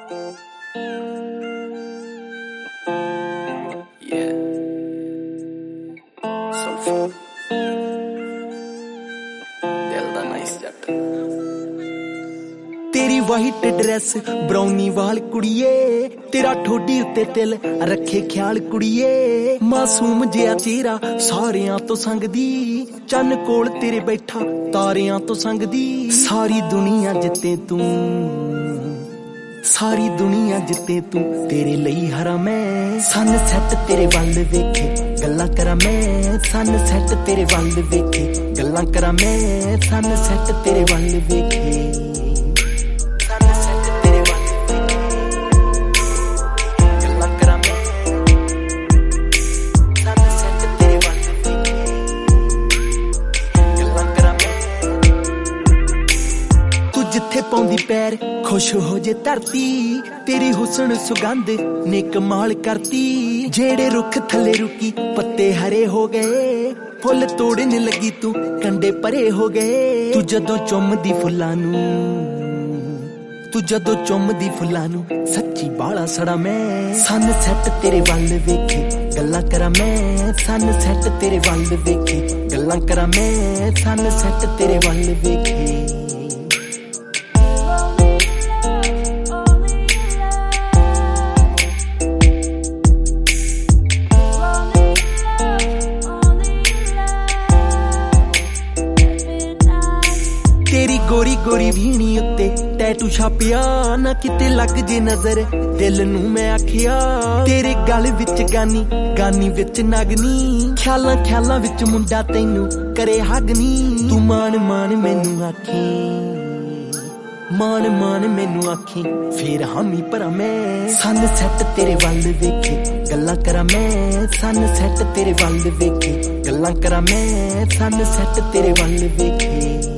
तेरी white dress brownie वाल कुड़िए, तेरा ठोडी उत्ते तिल रखे ख्याल कुड़िए। मासूम जिहा चेहरा सारियां तो संगदी, चन्न कोल तेरे बैठा तारियां तो संगदी। सारी दुनिया जिते तू, सारी दुनिया जिते तू, तेरे लई हरा मैं। सन सैट तेरे वल वेखे गल्लां करा मैं, सन सैट तेरे वल वेखे गल्लां करा मैं, सन सैट तेरे वल वेखे। जिथे पौंदी पैर खुश हो जे धरती, तेरी हुस्न सुगंध ने कमाल करती। जेड़े रुख थले रुकी पत्ते हरे हो गए, फुल तोड़ने लगी तू कंडे परे हो गए। तू जदों चुमदी फुल्लां नूं, तू जदों चुमदी फुल्लां नूं, सच्ची बाला सड़ा मैं। सन सैट तेरे वल वेखे गल्लां करा मैं, सन सैट तेरे वल वेखे गल्लां करा मैं, सन सैट तेरे वल वेखे। तेरी गोरी गोरी भीनी उत्ते टैटू छापिया, ना किते लग जे नजर दिल नू मैं आखिया। तेरे गल विच गानी गानी विच नागनी, ख्यालां ख्यालां विच मुंडा तैनू करे हगनी। तू मान मान मैनू आखी, मान मान मैनू आखी, फिर हामी भरा मैं। सन सैट तेरे वल वेखे गल्लां करा मैं, सन सैट तेरे वल वेखे गल्लां करा मैं, सन सैट तेरे वल वेखे।